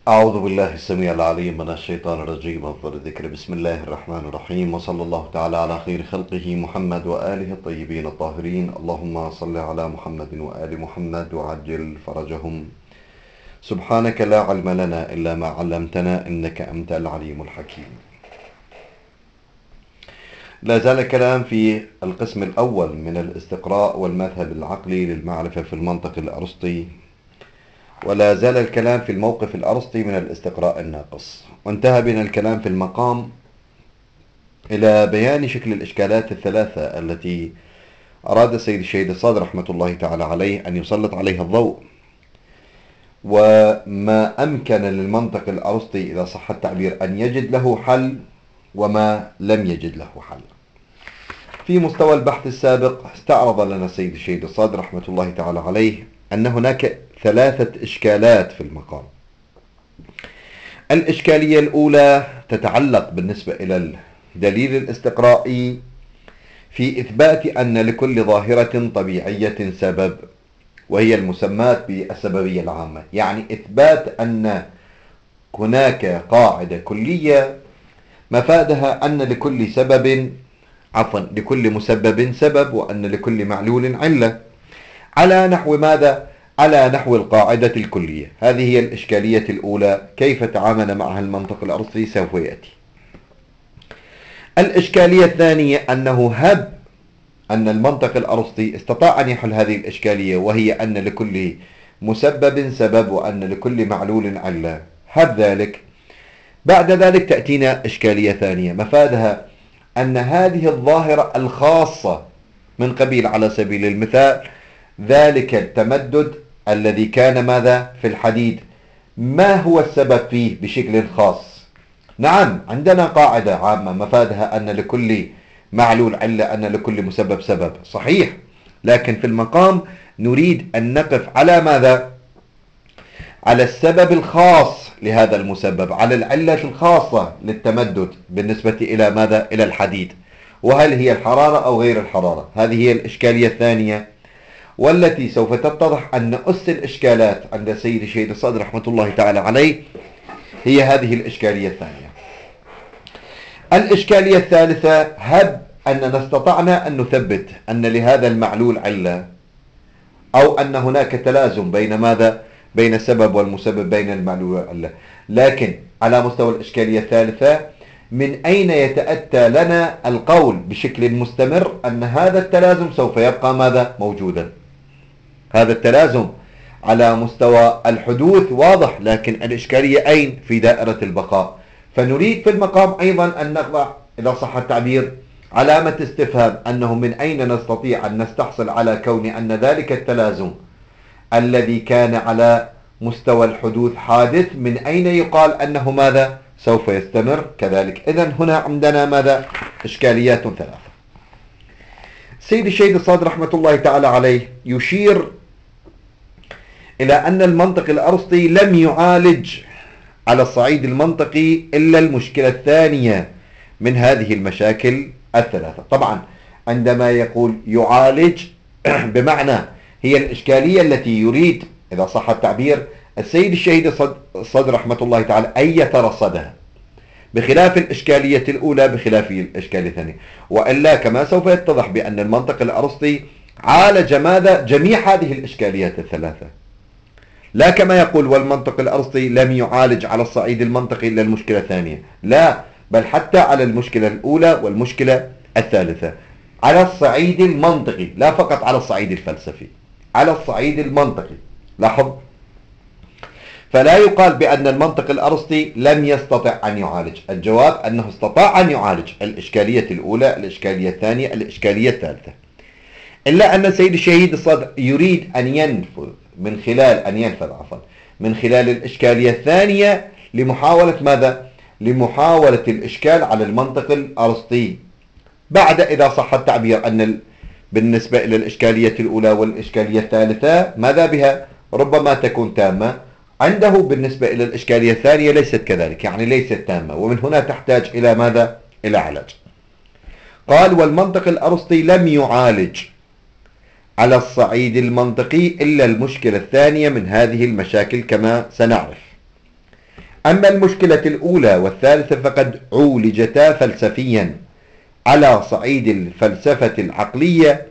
أعوذ بالله السميع العليم من الشيطان الرجيم. أفضل الذكر بسم الله الرحمن الرحيم، وصلى الله تعالى على خير خلقه محمد وآله الطيبين الطاهرين. اللهم صل على محمد وآل محمد وعجل فرجهم. سبحانك لا علم لنا إلا ما علمتنا إنك أنت العليم الحكيم. لا زال الكلام في القسم الأول من الاستقراء والمذهب العقلي للمعرفة في المنطق الأرسطي، ولا زال الكلام في الموقف الأرسطي من الاستقراء الناقص، وانتهى بنا الكلام في المقام إلى بيان شكل الإشكالات الثلاثة التي أراد السيد الشهيد الصادق رحمة الله تعالى عليه أن يسلط عليها الضوء، وما أمكن للمنطق الأرسطي إذا صح التعبير أن يجد له حل وما لم يجد له حل. في مستوى البحث السابق استعرض لنا السيد الشهيد الصادق رحمة الله تعالى عليه أن هناك ثلاثة إشكالات في المقام. الإشكالية الأولى تتعلق بالنسبة إلى الدليل الاستقرائي في إثبات أن لكل ظاهرة طبيعية سبب، وهي المسمات بالسببية العامة، يعني إثبات أن هناك قاعدة كلية مفادها أن لكل مسبب سبب، وأن لكل معلول علة، على نحو ماذا؟ على نحو القاعدة الكلية. هذه هي الإشكالية الأولى، كيف تعامل معها المنطق الأرسطي سوف يأتي. الإشكالية الثانية أنه هب أن المنطق الأرسطي استطاع أن يحل هذه الإشكالية، وهي أن لكل مسبب سبب وأن لكل معلول علة. هب ذلك. بعد ذلك تأتينا إشكالية ثانية مفادها أن هذه الظاهرة الخاصة من قبيل، على سبيل المثال، ذلك التمدد الذي كان ماذا في الحديد، ما هو السبب فيه بشكل خاص؟ نعم، عندنا قاعدة عامة مفادها أن لكل معلول علة، أن لكل مسبب سبب، صحيح، لكن في المقام نريد أن نقف على ماذا؟ على السبب الخاص لهذا المسبب، على العلة الخاصة للتمدد بالنسبة إلى ماذا؟ إلى الحديد، وهل هي الحرارة أو غير الحرارة؟ هذه هي الإشكالية الثانية، والتي سوف تتضح أن أس الإشكالات عند السيد الشهيد الصادق رحمة الله تعالى عليه هي هذه الإشكالية الثانية. الإشكالية الثالثة، هب أننا استطعنا أن نثبت أن لهذا المعلول علة، أو أن هناك تلازم بين ماذا؟ بين السبب والمسبب، بين المعلول والعلة، لكن على مستوى الإشكالية الثالثة من أين يتأتى لنا القول بشكل مستمر أن هذا التلازم سوف يبقى ماذا؟ موجودا. هذا التلازم على مستوى الحدوث واضح، لكن الإشكالية أين؟ في دائرة البقاء. فنريد في المقام أيضا أن نضع، إذا صح التعبير، علامة استفهام، أنه من أين نستطيع أن نستحصل على كون أن ذلك التلازم الذي كان على مستوى الحدوث حادث، من أين يقال أنه ماذا؟ سوف يستمر كذلك. إذن هنا عندنا ماذا؟ إشكاليات ثلاثة. سيد الشهيد الصادق رحمة الله تعالى عليه يشير إلى أن المنطق الأرسطي لم يعالج على الصعيد المنطقي إلا المشكلة الثانية من هذه المشاكل الثلاثة. طبعا عندما يقول يعالج بمعنى هي الإشكالية التي يريد، إذا صح التعبير، السيد الشهيد الصادق رحمة الله تعالى أن يترصدها، بخلاف الإشكالية الأولى، بخلاف الإشكالية الثانية. وإلا كما سوف يتضح بأن المنطق الأرسطي عالج ماذا؟ جميع هذه الإشكاليات الثلاثة، لا كما يقول والمنطق الأرسطي لم يعالج على الصعيد المنطقي إلا المشكلة الثانية، لا، بل حتى على المشكلة الأولى والمشكلة الثالثة، على الصعيد المنطقي، لا فقط على الصعيد الفلسفي، على الصعيد المنطقي. لاحظ، فلا يقال بأن المنطق الأرسطي لم يستطع أن يعالج. الجواب أنه استطاع أن يعالج الإشكالية الأولى، الإشكالية الثانية، الإشكالية الثالثة، إلا أن السيد الشهيد الصادق يريد أن ينفذ من خلال الإشكالية الثانية لمحاولة ماذا؟ لمحاولة الإشكال على المنطق الأرسطي، بعد، إذا صح التعبير، أن بالنسبة إلى الإشكالية الأولى والإشكالية الثالثة ماذا بها؟ ربما تكون تامة، عنده بالنسبة إلى الإشكالية الثانية ليست كذلك، يعني ليست تامة، ومن هنا تحتاج إلى ماذا؟ إلى علاج. قال والمنطق الأرسطي لم يعالج على الصعيد المنطقي إلا المشكلة الثانية من هذه المشاكل كما سنعرف. أما المشكلة الأولى والثالثة فقد عولجتا فلسفيا على صعيد الفلسفة العقلية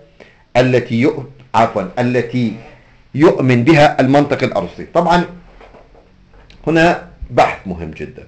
التي يؤمن بها المنطق الأرسطي. طبعا هنا بحث مهم جدا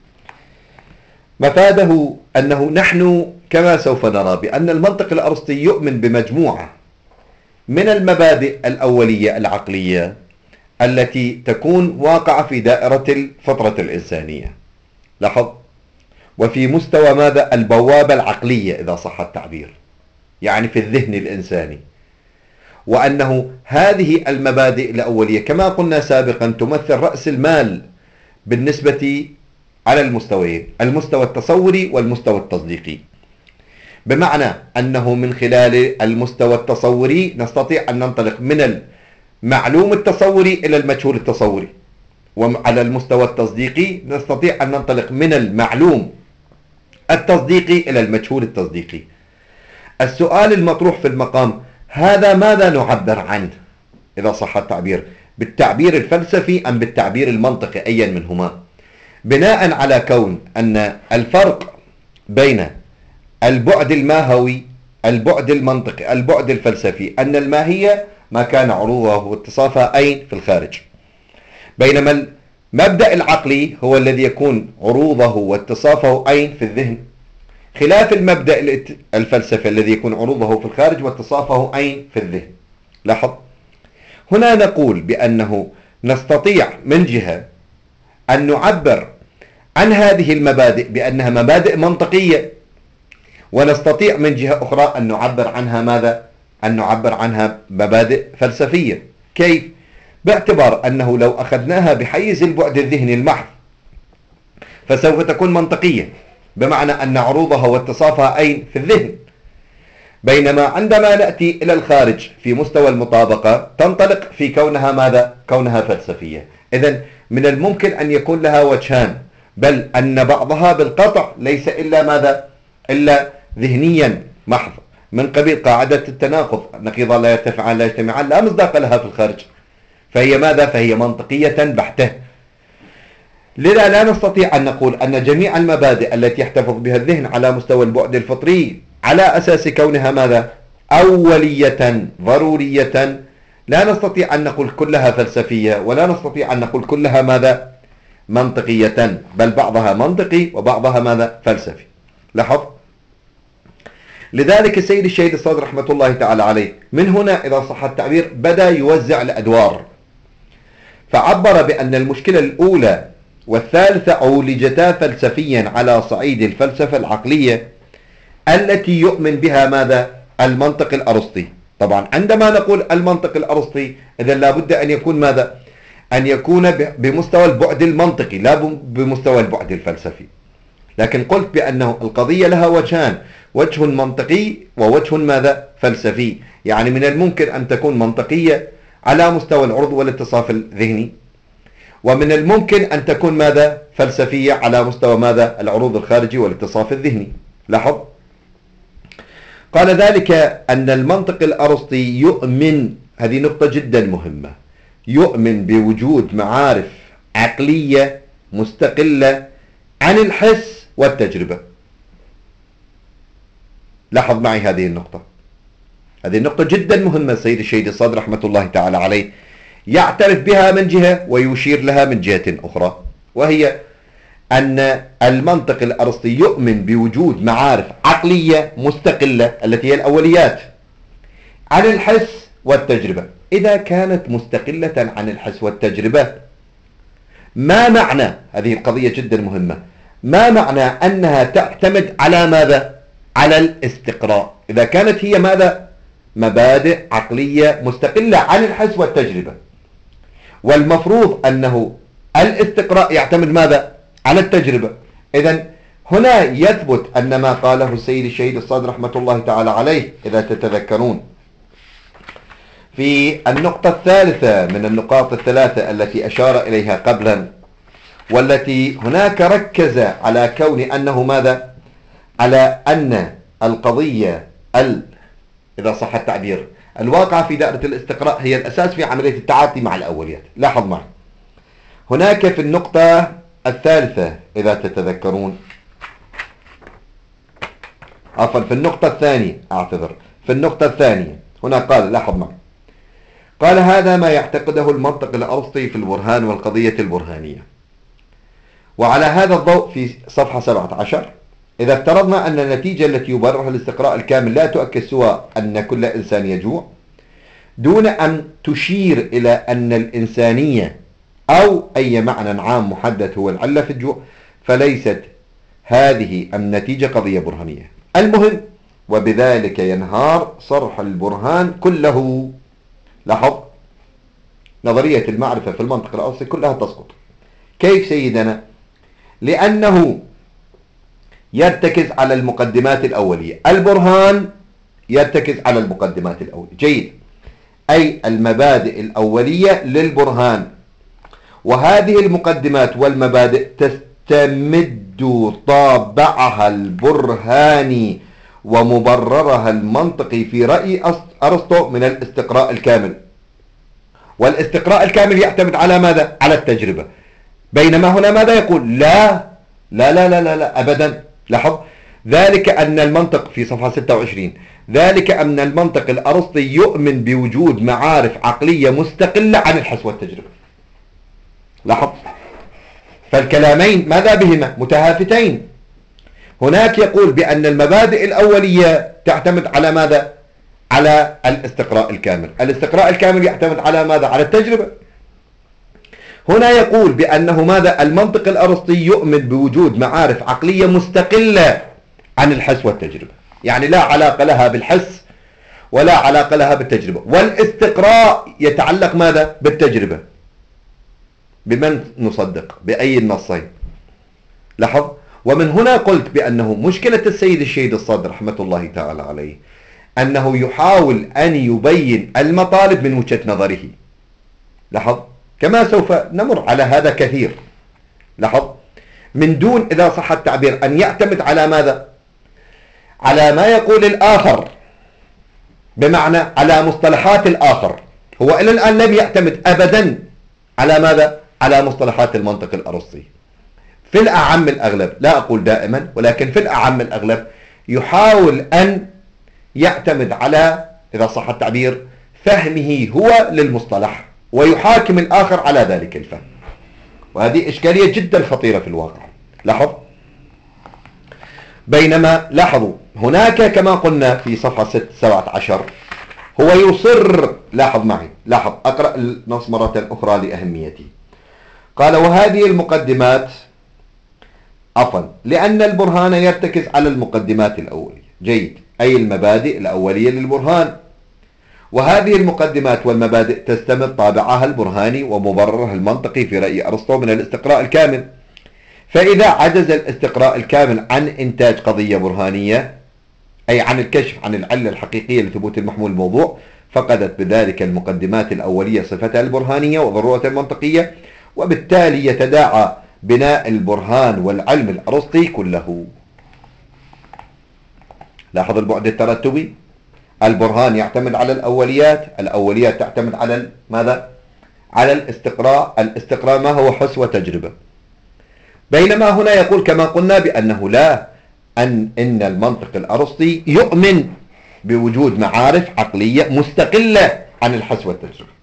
مفاده أنه نحن كما سوف نرى بأن المنطق الأرسطي يؤمن بمجموعة من المبادئ الأولية العقلية التي تكون واقعة في دائرة الفطرة الإنسانية. لاحظ، وفي مستوى ماذا؟ البوابة العقلية إذا صح التعبير، يعني في الذهن الإنساني. وأنه هذه المبادئ الأولية كما قلنا سابقا تمثل رأس المال بالنسبة على المستويين، المستوى التصوري والمستوى التصديقي. بمعنى أنه من خلال المستوى التصوري نستطيع أن ننطلق من المعلوم التصوري إلى المجهول التصوري، وعلى المستوى التصديقي نستطيع أن ننطلق من المعلوم التصديقي إلى المجهول التصديقي. السؤال المطروح في المقام هذا ماذا نعبر عنه إذا صح التعبير؟ بالتعبير الفلسفي أم بالتعبير المنطقي، أيا منهما؟ بناء على كون أن الفرق بين البعد الماهوي، البعد المنطقي، البعد الفلسفي، أن الماهية ما كان عروضه واتصافها أين؟ في الخارج. بينما المبدأ العقلي هو الذي يكون عروضه واتصافه أين؟ في الذهن، خلاف المبدأ الفلسفي الذي يكون عروضه في الخارج واتصافه أين؟ في الذهن. لاحظ، هنا نقول بأنه نستطيع من جهة أن نعبر عن هذه المبادئ بأنها مبادئ منطقية، ونستطيع من جهة أخرى أن نعبر عنها ماذا؟ أن نعبر عنها مبادئ فلسفية. كيف؟ باعتبار أنه لو أخذناها بحيز البعد الذهني المحض فسوف تكون منطقية، بمعنى أن عروضها واتصافها أين؟ في الذهن. بينما عندما نأتي إلى الخارج في مستوى المطابقة تنطلق في كونها ماذا؟ كونها فلسفية. إذن من الممكن أن يكون لها وجهان، بل أن بعضها بالقطع ليس إلا ماذا؟ إلا ذهنيا محض، من قبيل قاعدة التناقض، نقيضا لا يرتفعان لا يجتمعان، لا مصداق لها في الخارج، فهي ماذا؟ فهي منطقية بحتة. لذا لا نستطيع أن نقول أن جميع المبادئ التي يحتفظ بها الذهن على مستوى البعد الفطري على أساس كونها ماذا؟ أولية ضرورية، لا نستطيع أن نقول كلها فلسفية، ولا نستطيع أن نقول كلها ماذا؟ منطقية، بل بعضها منطقي وبعضها ماذا؟ فلسفي. لاحظ، لذلك السيد الشهيد الصدر رحمة الله تعالى عليه من هنا إذا صح التعبير بدأ يوزع الأدوار، فعبر بأن المشكلة الأولى والثالثة عولجتا فلسفيا على صعيد الفلسفة العقلية التي يؤمن بها ماذا؟ المنطق الأرسطي. طبعا عندما نقول المنطق الأرسطي إذن لابد أن يكون ماذا؟ أن يكون بمستوى البعد المنطقي لا بمستوى البعد الفلسفي. لكن قلت بأنه القضية لها وجهان، وجه منطقي ووجه ماذا؟ فلسفي. يعني من الممكن أن تكون منطقية على مستوى العرض والاتصاف الذهني، ومن الممكن أن تكون ماذا؟ فلسفية على مستوى ماذا؟ العروض الخارجي والاتصاف الذهني. لاحظ، قال ذلك أن المنطق الأرسطي يؤمن، هذه نقطة جدا مهمة، يؤمن بوجود معارف عقلية مستقلة عن الحس والتجربة. لاحظ معي هذه النقطة، هذه النقطة جدا مهمة. السيد الشهيد الصدر رحمة الله تعالى عليه يعترف بها من جهة ويشير لها من جهة أخرى، وهي أن المنطق الأرسطي يؤمن بوجود معارف عقلية مستقلة التي هي الأوليات عن الحس والتجربة. إذا كانت مستقلة عن الحس والتجربة ما معنى، هذه القضية جدا مهمة، ما معنى أنها تعتمد على ماذا؟ على الاستقراء. إذا كانت هي ماذا؟ مبادئ عقلية مستقلة عن الحس والتجربة، والمفروض أنه الاستقراء يعتمد ماذا؟ على التجربة. إذن هنا يثبت أن ما قاله السيد الشهيد الصدر رحمة الله تعالى عليه إذا تتذكرون في النقطة الثالثة من النقاط الثلاثة التي أشار إليها قبلا، والتي هناك ركز على كون أنه ماذا؟ على أن القضية إذا صح التعبير الواقع في دائرة الاستقراء هي الأساس في عملية التعاطي مع الأوليات. لاحظ معي هناك في النقطة الثالثة إذا تتذكرون، عفوا في النقطة الثانية، أعتذر، في النقطة الثانية هنا قال، لاحظ معي، قال هذا ما يعتقده المنطق الأرسطي في البرهان والقضية البرهانية. وعلى هذا الضوء في صفحة 17، إذا افترضنا أن النتيجة التي يبررها الاستقراء الكامل لا تؤكد سوى أن كل إنسان يجوع، دون أن تشير إلى أن الإنسانية أو أي معنى عام محدد هو العلة في الجوع، فليست هذه النتيجة قضية برهانية. المهم، وبذلك ينهار صرح البرهان كله. لاحظ، نظرية المعرفة في المنطق الأرسطي كلها تسقط. كيف سيدنا؟ لأنه يرتكز على المقدمات الأولية. البرهان يرتكز على المقدمات الأولية، جيد، أي المبادئ الأولية للبرهان، وهذه المقدمات والمبادئ تستمد طابعها البرهاني ومبررها المنطقي في رأي أرسطو من الاستقراء الكامل. والاستقراء الكامل يعتمد على ماذا؟ على التجربة. بينما هنا ماذا يقول؟ لا لا لا لا لا, لا أبدا. لاحظ، ذلك أن المنطق في صفحة 26، ذلك أن المنطق الأرسطي يؤمن بوجود معارف عقلية مستقلة عن الحس والتجربة. لاحظ، فالكلامين ماذا بهما؟ متهافتين. هناك يقول بأن المبادئ الأولية تعتمد على ماذا؟ على الاستقراء الكامل. الاستقراء الكامل يعتمد على ماذا؟ على التجربة. هنا يقول بأنه ماذا؟ المنطق الأرسطي يؤمن بوجود معارف عقلية مستقلة عن الحس والتجربة، يعني لا علاقة لها بالحس ولا علاقة لها بالتجربة. والاستقراء يتعلق ماذا؟ بالتجربة. بمن نصدق؟ بأي النصين؟ لاحظ، ومن هنا قلت بأنه مشكلة السيد الشهيد الصدر رحمة الله تعالى عليه أنه يحاول أن يبين المطالب من وجهة نظره. لاحظ، كما سوف نمر على هذا كثير. لاحظ، من دون إذا صح التعبير أن يعتمد على ماذا؟ على ما يقول الآخر، بمعنى على مصطلحات الآخر. هو إلى الآن لم يعتمد أبدا على ماذا؟ على مصطلحات المنطق الأرسطي. في الأعم الأغلب، لا أقول دائما ولكن في الأعم الأغلب، يحاول أن يعتمد على إذا صح التعبير فهمه هو للمصطلح، ويحاكم الآخر على ذلك الفهم. وهذه إشكالية جدا خطيرة في الواقع. لاحظ، بينما لاحظوا هناك كما قلنا في صفحة 17 هو يصر، لاحظ معي، لاحظ، أقرأ النص مرة أخرى لأهميته. قال وهذه المقدمات، عفوا، لأن البرهان يرتكز على المقدمات الأولية، جيد، أي المبادئ الأولية للبرهان، وهذه المقدمات والمبادئ تستمد طابعها البرهاني ومبررها المنطقي في رأي أرسطو من الاستقراء الكامل. فإذا عجز الاستقراء الكامل عن إنتاج قضية برهانية، أي عن الكشف عن العلة الحقيقية لثبوت المحمول الموضوع، فقدت بذلك المقدمات الأولية صفتها البرهانية وضرورة المنطقية، وبالتالي يتداعى بناء البرهان والعلم الأرسطي كله. لاحظ البعد الترتبي، البرهان يعتمد على الأوليات، الأوليات تعتمد على ماذا؟ على الاستقراء. الاستقراء ما هو؟ حس وتجربة. بينما هنا يقول كما قلنا بأنه لا، إن المنطق الأرسطي يؤمن بوجود معارف عقلية مستقلة عن الحس والتجربة.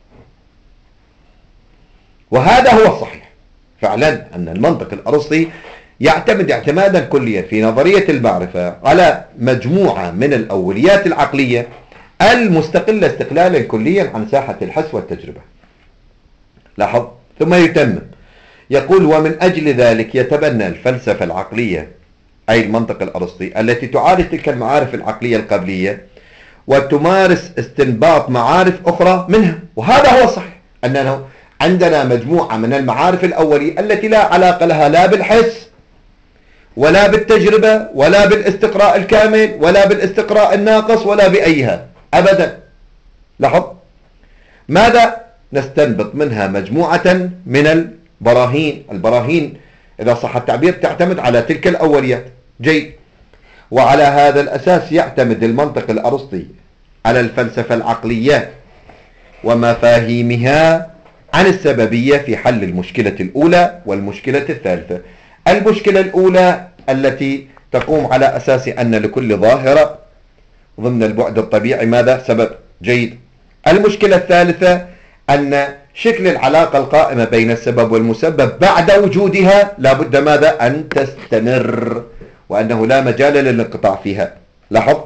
وهذا هو الصحيح فعلا، أن المنطق الأرسطي يعتمد اعتمادا كليا في نظرية المعرفة على مجموعة من الأوليات العقلية المستقلة استقلالا كليا عن ساحة الحس والتجربة. لاحظ، ثم يتمم يقول ومن أجل ذلك يتبنى الفلسفة العقلية، أي المنطق الأرسطي، التي تعالج تلك المعارف العقلية القبلية وتمارس استنباط معارف أخرى منها. وهذا هو الصحيح، أننا عندنا مجموعة من المعارف الأولية التي لا علاقة لها لا بالحس ولا بالتجربة ولا بالاستقراء الكامل ولا بالاستقراء الناقص ولا بأيها أبدا. لاحظ، ماذا نستنبط منها؟ مجموعة من البراهين إذا صح التعبير تعتمد على تلك الأوليات، جيد. وعلى هذا الأساس يعتمد المنطق الأرسطي على الفلسفة العقلية ومفاهيمها عن السببية في حل المشكلة الأولى والمشكلة الثالثة. المشكلة الأولى التي تقوم على أساس أن لكل ظاهرة ضمن البعد الطبيعي ماذا؟ سبب. جيد. المشكلة الثالثة أن شكل العلاقة القائمة بين السبب والمسبب بعد وجودها لابد ماذا؟ أن تستمر، وأنه لا مجال للانقطاع فيها. لاحظ.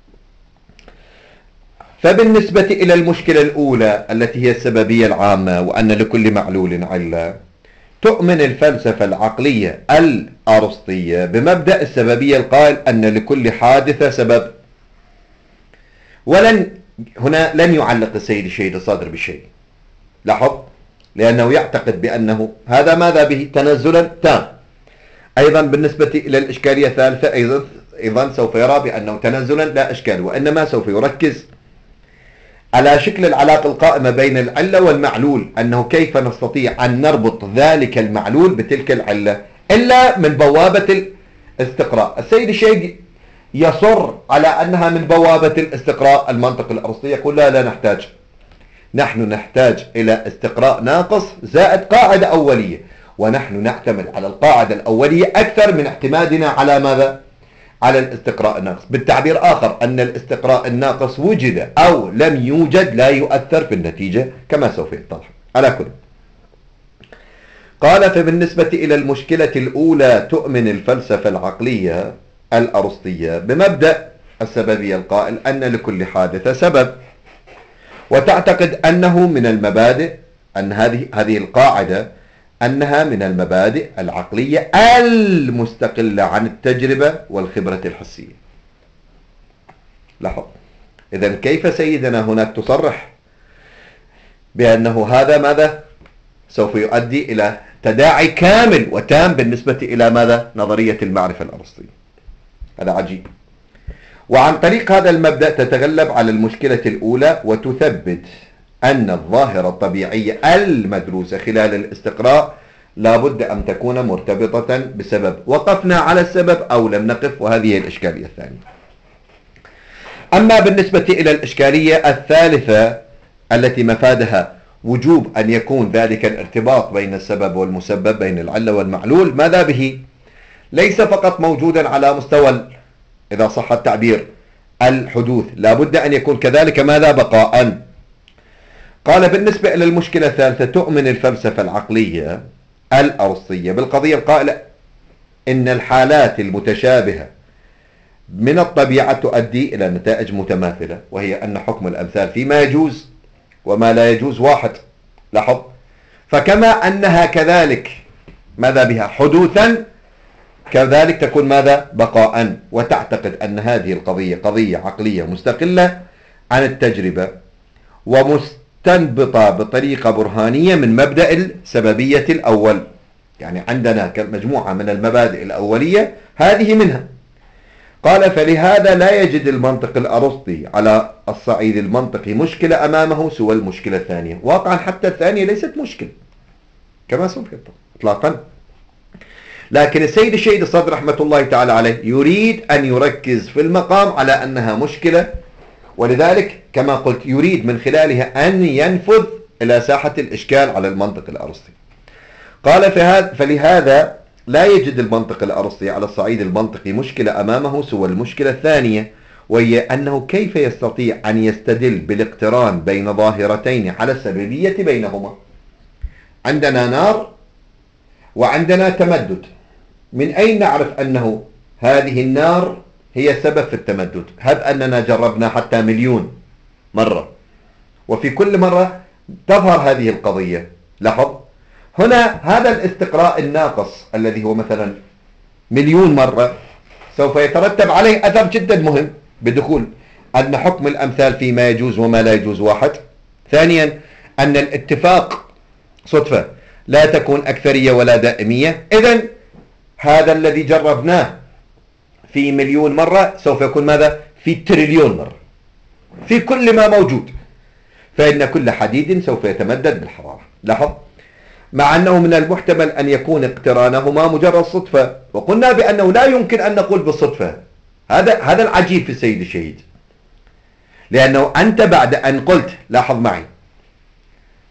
فبالنسبة إلى المشكلة الأولى التي هي السببية العامة وأن لكل معلول علة، تؤمن الفلسفة العقلية الأرسطية بمبدأ السببية القائل أن لكل حادثة سبب. هنا لن يعلق السيد الشهيد الصادر بشيء. لاحظ. لأنه يعتقد بأنه هذا ماذا به؟ تنزلا تام. أيضا بالنسبة إلى الإشكالية الثالثة أيضا سوف يرى بأنه تنزلا لا إشكال، وإنما سوف يركز على شكل العلاقة القائمة بين العلة والمعلول، أنه كيف نستطيع أن نربط ذلك المعلول بتلك العلة إلا من بوابة الاستقراء. السيد الشهيد يصر على أنها من بوابة الاستقراء المنطق الأرسطي، يقول لا نحتاج، نحن نحتاج إلى استقراء ناقص زائد قاعدة أولية، ونحن نعتمد على القاعدة الأولية أكثر من اعتمادنا على ماذا؟ على الاستقراء الناقص. بالتعبير آخر أن الاستقراء الناقص وجد أو لم يوجد لا يؤثر في النتيجة كما سوف يتضح. على كل قال فبالنسبة إلى المشكلة الأولى تؤمن الفلسفة العقلية الأرسطية بمبدأ السببية القائل أن لكل حادثة سبب، وتعتقد أنه من المبادئ أن هذه القاعدة أنها من المبادئ العقلية المستقلة عن التجربة والخبرة الحسية. لاحظ. إذن كيف سيدنا هناك تصرح بأنه هذا ماذا؟ سوف يؤدي إلى تداعي كامل وتام بالنسبة إلى ماذا؟ نظرية المعرفة الأرسطية. هذا عجيب. وعن طريق هذا المبدأ تتغلب على المشكلة الأولى وتثبت أن الظاهرة الطبيعية المدروسة خلال الاستقراء لابد أن تكون مرتبطة بسبب، وقفنا على السبب أو لم نقف، وهذه الإشكالية الثانية. أما بالنسبة إلى الإشكالية الثالثة التي مفادها وجوب أن يكون ذلك الارتباط بين السبب والمسبب بين العلة والمعلول، ماذا به؟ ليس فقط موجودا على مستوى إذا صح التعبير الحدوث، لابد أن يكون كذلك ماذا؟ بقاء. قال بالنسبة إلى المشكلة الثالثة تؤمن الفلسفة العقلية الأرسطية بالقضية القائلة إن الحالات المتشابهة من الطبيعة تؤدي إلى نتائج متماثلة، وهي أن حكم الأمثال فيما يجوز وما لا يجوز واحد. لاحظ. فكما أنها كذلك ماذا بها؟ حدوثا، كذلك تكون ماذا؟ بقاء. وتعتقد أن هذه القضية قضية عقلية مستقلة عن التجربة ومستنبطة بطريقة برهانية من مبدأ السببية الأول. يعني عندنا مجموعة من المبادئ الأولية هذه منها. قال فلهذا لا يجد المنطق الأرسطي على الصعيد المنطقي مشكلة أمامه سوى المشكلة الثانية. واقعا حتى الثانية ليست مشكلة كما سوف يطلق إطلاقا، لكن السيد الشهيد الصادر رحمة الله تعالى عليه يريد أن يركز في المقام على أنها مشكلة، ولذلك كما قلت يريد من خلالها أن ينفذ إلى ساحة الإشكال على المنطق الأرسطي. قال فلهذا لا يجد المنطق الأرسطي على الصعيد المنطقي مشكلة أمامه سوى المشكلة الثانية، وهي أنه كيف يستطيع أن يستدل بالاقتران بين ظاهرتين على السببية بينهما. عندنا نار وعندنا تمدد، من أين نعرف أنه هذه النار هي سبب في التمدد؟ هب أننا جربنا حتى 1,000,000 مرة، وفي كل مرة تظهر هذه القضية. لاحظ. هنا هذا الاستقراء الناقص الذي هو مثلا 1,000,000 مرة سوف يترتب عليه أثر جدا مهم بدخول أن حكم الأمثال فيما يجوز وما لا يجوز واحد. ثانيا أن الاتفاق صدفة لا تكون أكثرية ولا دائمية. إذن هذا الذي جربناه في 1,000,000 مرة سوف يكون ماذا؟ في 1,000,000,000,000 مرة في كل ما موجود، فإن كل حديد سوف يتمدد بالحرارة. لاحظ. مع أنه من المحتمل أن يكون اقترانهما مجرد صدفة، وقلنا بأنه لا يمكن أن نقول بالصدفة. هذا العجيب في السيد الشهيد، لأنه أنت بعد أن قلت، لاحظ معي،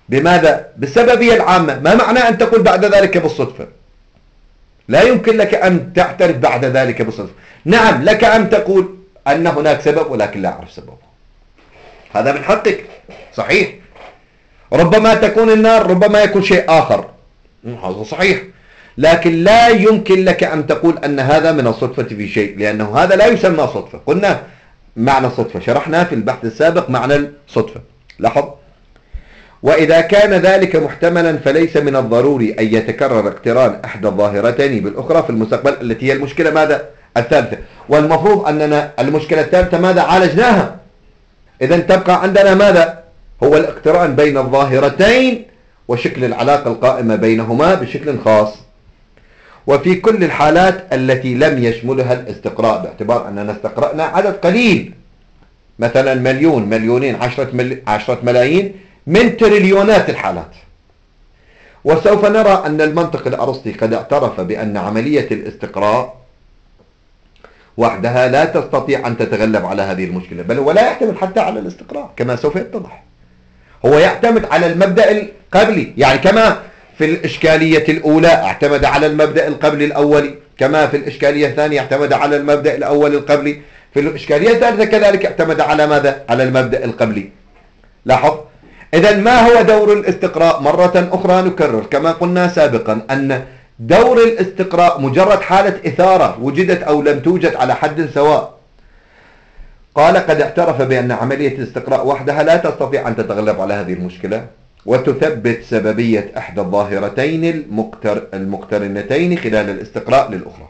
بماذا؟ بالسببية العامة. ما معنى أن تقول بعد ذلك بالصدفة؟ لا يمكن لك أن تعترف بعد ذلك بالصدفة. نعم لك أن تقول أن هناك سبب ولكن لا أعرف سببه، هذا من حقك، صحيح. ربما تكون النار، ربما يكون شيء آخر، هذا صحيح. لكن لا يمكن لك أن تقول أن هذا من الصدفة في شيء، لأنه هذا لا يسمى صدفة. قلنا معنى الصدفة، شرحنا في البحث السابق معنى الصدفة. لاحظ: وإذا كان ذلك محتملا فليس من الضروري أن يتكرر اقتران إحدى الظاهرتين بالأخرى في المستقبل، التي هي المشكلة ماذا؟ الثالثة. والمفروض أننا المشكلة الثالثة ماذا؟ عالجناها. إذن تبقى عندنا ماذا؟ هو الاقتران بين الظاهرتين وشكل العلاقة القائمة بينهما بشكل خاص، وفي كل الحالات التي لم يشملها الاستقراء، باعتبار أننا استقرأنا عدد قليل، مثلا مليون، مليونين، 10 ملايين، من تريليونات الحالات. وسوف نرى أن المنطق الأرسطي قد اعترف بأن عملية الاستقراء وحدها لا تستطيع أن تتغلب على هذه المشكلة، بل هو لا يعتمد حتى على الاستقراء كما سوف يتضح. هو يعتمد على المبدأ القبلي، يعني كما في الإشكالية الأولى اعتمد على المبدأ القبلي الأولي، كما في الإشكالية الثانية اعتمد على المبدأ الأول القبلي، في الإشكالية الثالثة كذلك اعتمد على ماذا؟ على المبدأ القبلي. لاحظ: إذن ما هو دور الاستقراء؟ مرة أخرى نكرر كما قلنا سابقا أن دور الاستقراء مجرد حالة إثارة وجدت أو لم توجد على حد سواء. قال: قد اعترف بأن عملية الاستقراء وحدها لا تستطيع أن تتغلب على هذه المشكلة وتثبت سببية إحدى الظاهرتين المقترنتين خلال الاستقراء للأخرى،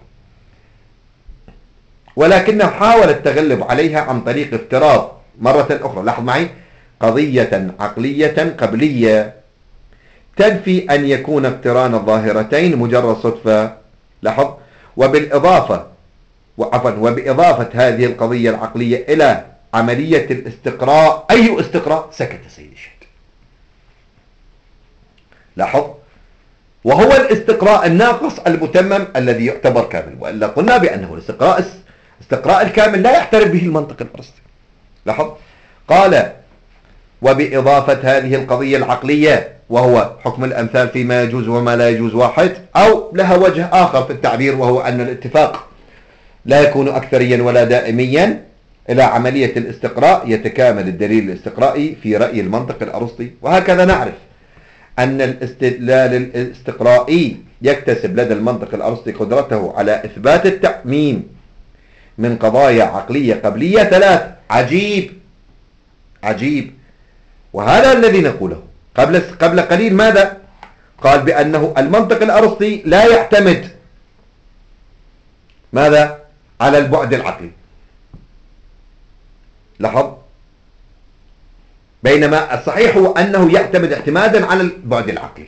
ولكنه حاول التغلب عليها عن طريق افتراض مرة أخرى، لاحظ معي، قضية عقلية قبلية تنفي أن يكون اقتران الظاهرتين مجرد صدفة. لاحظ: وبإضافة هذه القضية العقلية إلى عملية الاستقراء. أي استقراء؟ سكت سيد الشهيد. لاحظ: وهو الاستقراء الناقص المتمم الذي يعتبر كامل، وإلا قلنا بأنه الاستقراء الكامل لا يعترف به المنطق الأرسطي. لاحظ: قال: وبإضافة هذه القضية العقلية، وهو حكم الأمثال فيما يجوز وما لا يجوز واحد، أو لها وجه آخر في التعبير، وهو أن الاتفاق لا يكون أكثريا ولا دائميا، إلى عملية الاستقراء يتكامل الدليل الاستقرائي في رأي المنطق الأرسطي. وهكذا نعرف أن الاستدلال الاستقرائي يكتسب لدى المنطق الأرسطي قدرته على إثبات التعميم من قضايا عقلية قبلية 3. عجيب عجيب. وهذا الذي نقوله قبل قليل. ماذا قال؟ بأنه المنطق الأرسطي لا يعتمد ماذا؟ على البعد العقلي. لاحظ: بينما الصحيح هو أنه يعتمد اعتمادا على البعد العقلي،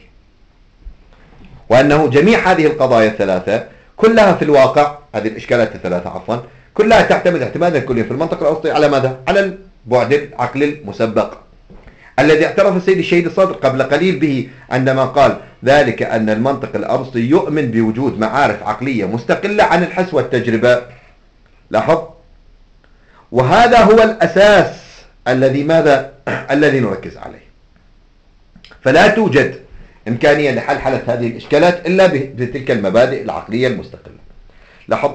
وأنه جميع هذه القضايا الثلاثة كلها في الواقع، هذه الإشكالات الثلاثة عفوا، كلها تعتمد اعتمادا كليا في المنطق الأرسطي على ماذا؟ على البعد العقلي المسبق، الذي اعترف السيد الشهيد الصدر قبل قليل به عندما قال ذلك أن المنطق الأرسطي يؤمن بوجود معارف عقلية مستقلة عن الحس والتجربة. لاحظ: وهذا هو الأساس الذي الذي نركز عليه. فلا توجد إمكانية لحل هذه الإشكالات إلا بتلك المبادئ العقلية المستقلة. لاحظ: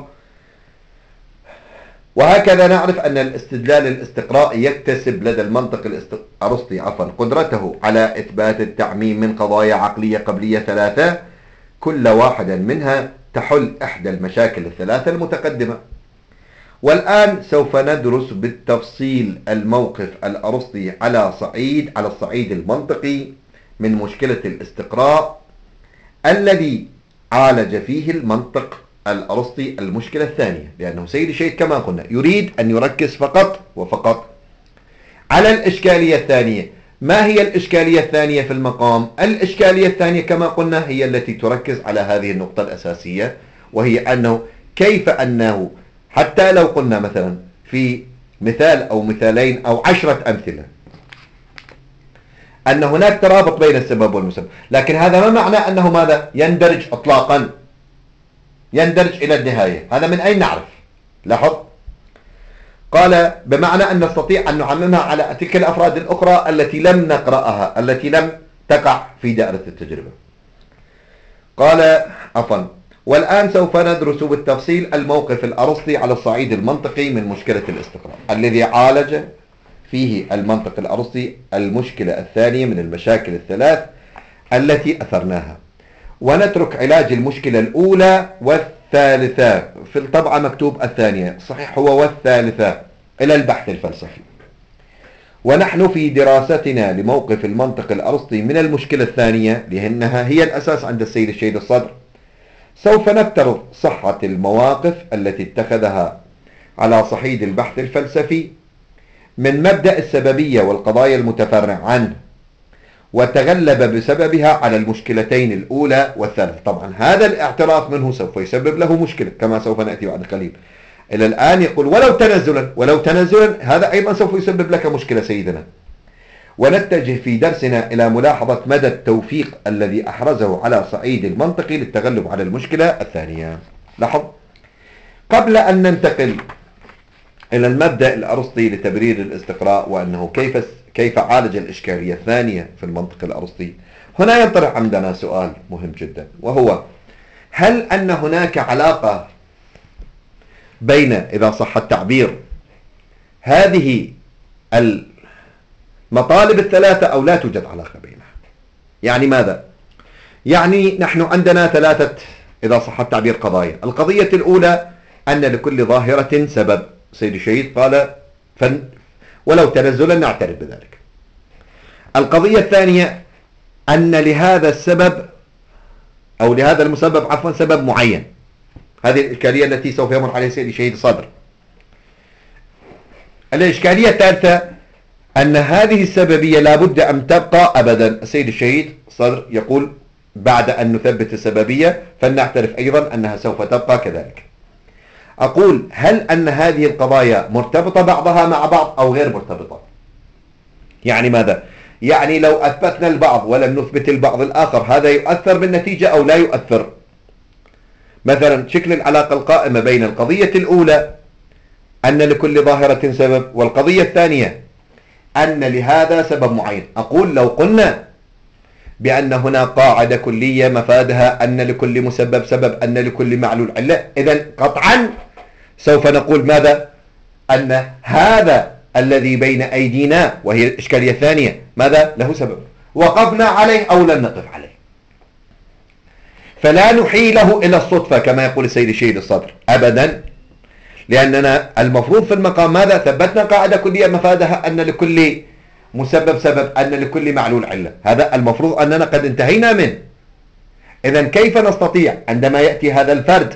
وهكذا نعرف أن الاستدلال الاستقرائي يكتسب لدى المنطق الأرسطي قدرته على إثبات التعميم من قضايا عقلية قبلية 3، كل واحدة منها تحل إحدى المشاكل الثلاثة المتقدمة. والآن سوف ندرس بالتفصيل الموقف الأرسطي على الصعيد المنطقي من مشكلة الاستقراء الذي عالج فيه المنطق الأرسطي المشكلة الثانية، لأنه سيد الشهيد كما قلنا يريد أن يركز فقط وفقط على الإشكالية الثانية. ما هي الإشكالية الثانية في المقام؟ الإشكالية الثانية كما قلنا هي التي تركز على هذه النقطة الأساسية، وهي أنه كيف أنه حتى لو قلنا مثلا في مثال أو مثالين أو 10 أمثلة أن هناك ترابط بين السبب والمسبب، لكن هذا ما معنى أنه ماذا؟ يندرج إطلاقا، يندرج إلى النهاية. هذا من أين نعرف؟ لاحظ: قال: بمعنى أن نستطيع أن نعممها على تلك الأفراد الأخرى التي لم نقرأها، التي لم تقع في دائرة التجربة. قال عفوا، والآن سوف ندرس بالتفصيل الموقف الأرسطي على الصعيد المنطقي من مشكلة الاستقراء، الذي عالج فيه المنطق الأرسطي المشكلة الثانية من المشاكل الثلاث التي أثرناها، ونترك علاج المشكلة الأولى والثالثة. في الطبعة مكتوب الثانية، صحيح هو والثالثة، إلى البحث الفلسفي. ونحن في دراستنا لموقف المنطق الأرسطي من المشكلة الثانية، لأنها هي الأساس عند السيد الشهيد الصدر، سوف نفترض صحة المواقف التي اتخذها على صعيد البحث الفلسفي من مبدأ السببية والقضايا المتفرع عنه، وتغلب بسببها على المشكلتين الأولى والثالثة. طبعا هذا الاعتراف منه سوف يسبب له مشكلة كما سوف نأتي بعد قليل. إلى الآن يقول ولو تنزلا هذا أيضا سوف يسبب لك مشكلة سيدنا. ونتجه في درسنا إلى ملاحظة مدى التوفيق الذي أحرزه على صعيد المنطقي للتغلب على المشكلة الثانية. لاحظ، قبل أن ننتقل إلى المبدأ الأرسطي لتبرير الاستقراء وأنه كيف عالج الإشكالية الثانية في المنطق الأرسطي، هنا ينطرح عندنا سؤال مهم جدا، وهو هل أن هناك علاقة بين، إذا صح التعبير، هذه المطالب الثلاثة أو لا توجد علاقة بينها؟ يعني ماذا؟ يعني نحن عندنا ثلاثة، إذا صح التعبير، قضايا. القضية الأولى أن لكل ظاهرة سبب، سيد الشهيد قال ولو تنزلا نعترف بذلك. القضية الثانية أن لهذا السبب أو لهذا المسبب عفوا سبب معين. هذه الإشكالية التي سوف يمر عليها سيد الشهيد الصدر. الإشكالية الثالثة أن هذه السببية لا بد أن تبقى أبدا. السيد الشهيد الصدر يقول بعد أن نثبت السببية فلنعترف أيضا أنها سوف تبقى كذلك. أقول هل أن هذه القضايا مرتبطة بعضها مع بعض أو غير مرتبطة؟ يعني ماذا؟ يعني لو أثبتنا البعض ولم نثبت البعض الآخر هذا يؤثر بالنتيجة أو لا يؤثر؟ مثلا شكل العلاقة القائمة بين القضية الأولى أن لكل ظاهرة سبب والقضية الثانية أن لهذا سبب معين. أقول لو قلنا بأن هنا قاعدة كلية مفادها أن لكل مسبب سبب أن لكل معلول علة، إذن قطعا سوف نقول ماذا؟ أن هذا الذي بين أيدينا وهي الإشكالية الثانية ماذا؟ له سبب، وقفنا عليه أو لم نقف عليه. فلا نحيله إلى الصدفة كما يقول السيد الشهيد الصدر أبدا، لأننا المفروض في المقام ماذا؟ ثبتنا قاعدة كلية مفادها أن لكل مسبب سبب أن لكل معلول علة، هذا المفروض أننا قد انتهينا منه. إذن كيف نستطيع عندما يأتي هذا الفرد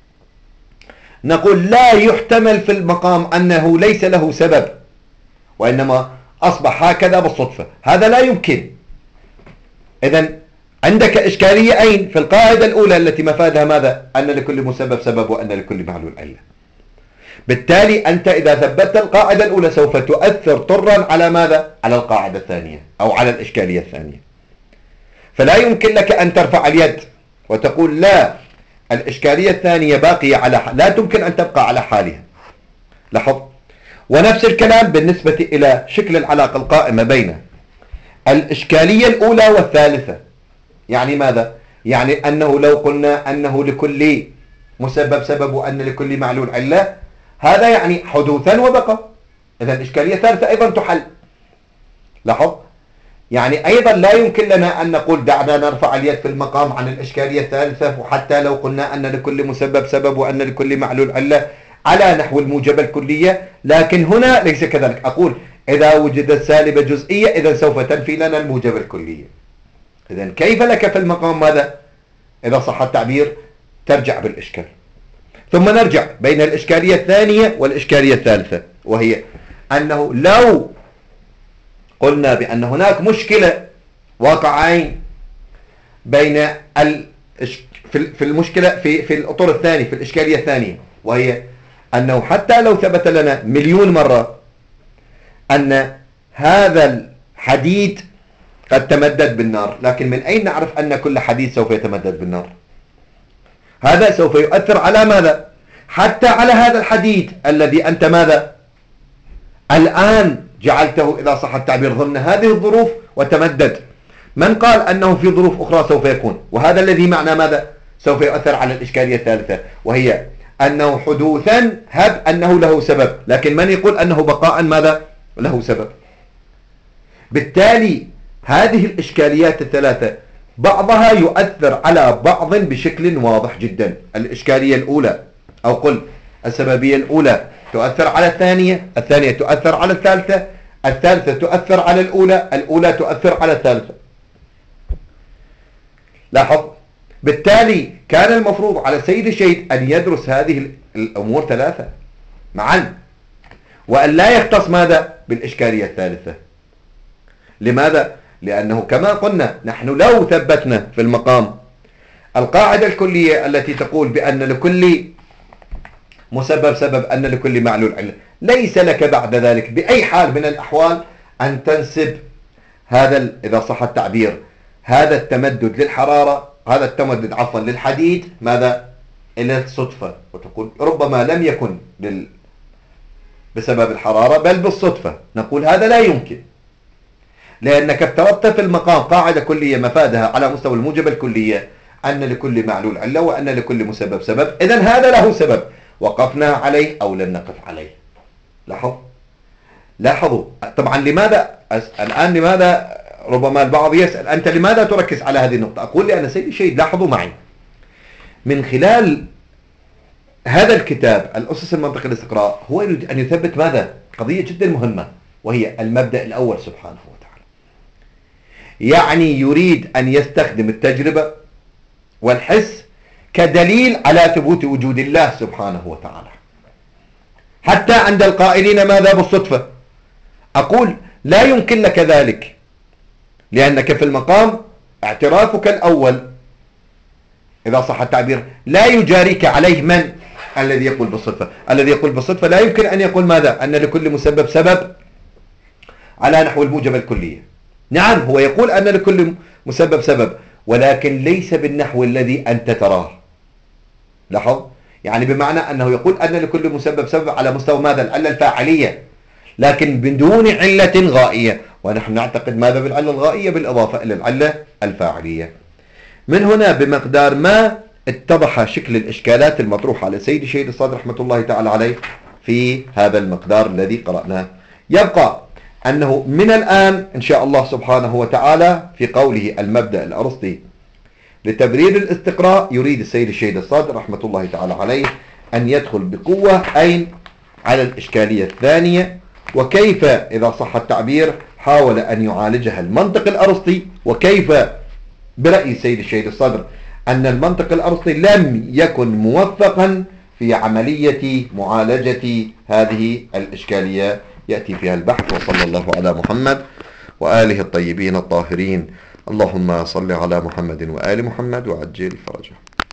نقول لا يحتمل في المقام أنه ليس له سبب وإنما أصبح هكذا بالصدفة؟ هذا لا يمكن. إذن عندك إشكالية أين؟ في القاعدة الأولى التي مفادها ماذا؟ أن لكل مسبب سبب وأن لكل معلول علة. بالتالي أنت إذا ثبتت القاعدة الأولى سوف تؤثر طرا على ماذا؟ على القاعدة الثانية أو على الإشكالية الثانية. فلا يمكن لك أن ترفع اليد وتقول لا، الإشكالية الثانية باقية لا تمكن أن تبقى على حالها. لاحظ. ونفس الكلام بالنسبة إلى شكل العلاقة القائمة بين الإشكالية الأولى والثالثة. يعني ماذا؟ يعني أنه لو قلنا أنه لكل مسبب سبب وأن لكل معلول علة، هذا يعني حدوثا وبقى. إذا الإشكالية الثالثة أيضا تحل. لاحظ. يعني أيضا لا يمكن لنا أن نقول دعنا نرفع اليد في المقام عن الإشكالية الثالثة، وحتى لو قلنا أن لكل مسبب سبب وأن لكل معلول علة على نحو الموجبة الكلية، لكن هنا ليس كذلك. أقول إذا وجدت سالبة جزئية إذا سوف تنفي لنا الموجبة الكلية. إذن كيف لك في المقام ماذا؟ إذا صح التعبير ترجع بالإشكال. ثم نرجع بين الإشكالية الثانية والإشكالية الثالثة، وهي أنه لو قلنا بأن هناك مشكلة واقعين بين في المشكلة في الأطر الثاني في الإشكالية الثانية، وهي أنه حتى لو ثبت لنا مليون مرة أن هذا الحديد قد تمدد بالنار، لكن من أين نعرف أن كل حديد سوف يتمدد بالنار؟ هذا سوف يؤثر على ماذا؟ حتى على هذا الحديد الذي أنت ماذا؟ الآن جعلته إذا صح التعبير ضمن هذه الظروف وتمدد. من قال أنه في ظروف أخرى سوف يكون؟ وهذا الذي معنى ماذا؟ سوف يؤثر على الإشكالية الثالثة، وهي أنه حدوثا هب أنه له سبب، لكن من يقول أنه بقاء ماذا؟ له سبب. بالتالي هذه الإشكاليات الثلاثة بعضها يؤثر على بعض بشكل واضح جدا. الإشكالية الأولى أو قل السببية الأولى تؤثر على الثانية، الثانية تؤثر على الثالثة، الثالثة تؤثر على الأولى، الأولى تؤثر على الثالثة. لاحظ، بالتالي كان المفروض على سيد الشهيد أن يدرس هذه الأمور ثلاثة معا، وأن لا يختص ماذا؟ بالإشكالية الثالثة. لماذا؟ لأنه كما قلنا نحن لو ثبتنا في المقام القاعدة الكلية التي تقول بأن لكل مسبب سبب، أن لكل معلول علة، ليس لك بعد ذلك بأي حال من الأحوال أن تنسب هذا إذا صح التعبير هذا التمدد للحرارة، هذا التمدد عفوا للحديد ماذا؟ إلى الصدفة، وتقول ربما لم يكن بسبب الحرارة بل بالصدفة. نقول هذا لا يمكن، لأنك افترضت في المقام قاعدة كلية مفادها على مستوى الموجبة الكلية أن لكل معلول علة وأن لكل مسبب سبب، إذن هذا له سبب وقفنا عليه أو لم نقف عليه. لاحظوا طبعا لماذا الآن لماذا ربما البعض يسأل أنت لماذا تركز على هذه النقطة؟ أقول لأن سيد الشهيد لاحظوا معي من خلال هذا الكتاب الأسس المنطق الاستقراء هو يريد أن يثبت ماذا؟ قضية جدا مهمة، وهي المبدأ الأول سبحانه وتعالى. يعني يريد أن يستخدم التجربة والحس كدليل على ثبوت وجود الله سبحانه وتعالى، حتى عند القائلين ماذا؟ بالصدفة. أقول لا يمكن لك ذلك، لأنك في المقام اعترافك الأول إذا صح التعبير لا يجاريك عليه من؟ الذي يقول بالصدفة. الذي يقول بالصدفة لا يمكن أن يقول ماذا؟ أن لكل مسبب سبب على نحو الموجبة الكلية. نعم هو يقول أن لكل مسبب سبب، ولكن ليس بالنحو الذي أنت تراه. لاحظ، يعني بمعنى أنه يقول أن لكل مسبب سبب على مستوى ماذا؟ العلة الفاعلية، لكن بدون علة غائية، ونحن نعتقد ماذا بالعلة الغائية؟ بالإضافة إلى العلة الفاعلية. من هنا بمقدار ما اتضح شكل الإشكالات المطروحة على سيد الشهيد الصادر رحمة الله تعالى عليه في هذا المقدار الذي قرأناه. يبقى أنه من الآن إن شاء الله سبحانه وتعالى في قوله المبدأ الأرسطي لتبرير الاستقراء يريد السيد الشهيد الصادر رحمة الله تعالى عليه أن يدخل بقوة أين؟ على الإشكالية الثانية، وكيف إذا صح التعبير حاول أن يعالجها المنطق الأرسطي، وكيف برأي السيد الشهيد الصدر أن المنطق الأرسطي لم يكن موفقا في عملية معالجة هذه الإشكالية يأتي فيها البحث. وصلى الله على محمد وآله الطيبين الطاهرين. اللهم صل على محمد وآل محمد وعجل فرجه.